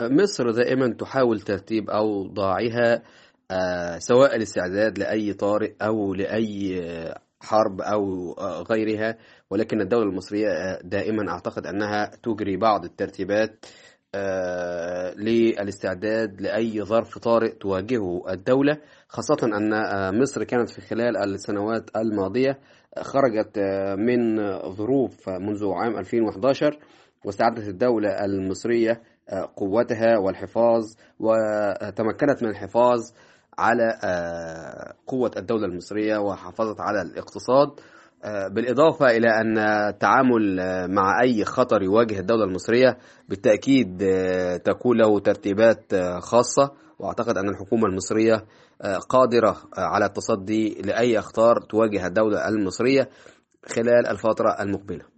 مصر دائما تحاول ترتيب أوضاعها، سواء الاستعداد لأي طارئ أو لأي حرب أو غيرها. ولكن الدولة المصرية دائما أعتقد أنها تجري بعض الترتيبات للاستعداد لأي ظرف طارئ تواجهه الدولة، خاصة أن مصر كانت في خلال السنوات الماضية خرجت من ظروف منذ عام 2011، واستعدت الدولة المصرية قوتها والحفاظ، وتمكنت من الحفاظ على قوة الدولة المصرية، وحافظت على الاقتصاد. بالإضافة إلى أن التعامل مع أي خطر يواجه الدولة المصرية بالتأكيد تكون له ترتيبات خاصة، وأعتقد أن الحكومة المصرية قادرة على التصدي لأي أخطار تواجه الدولة المصرية خلال الفترة المقبلة.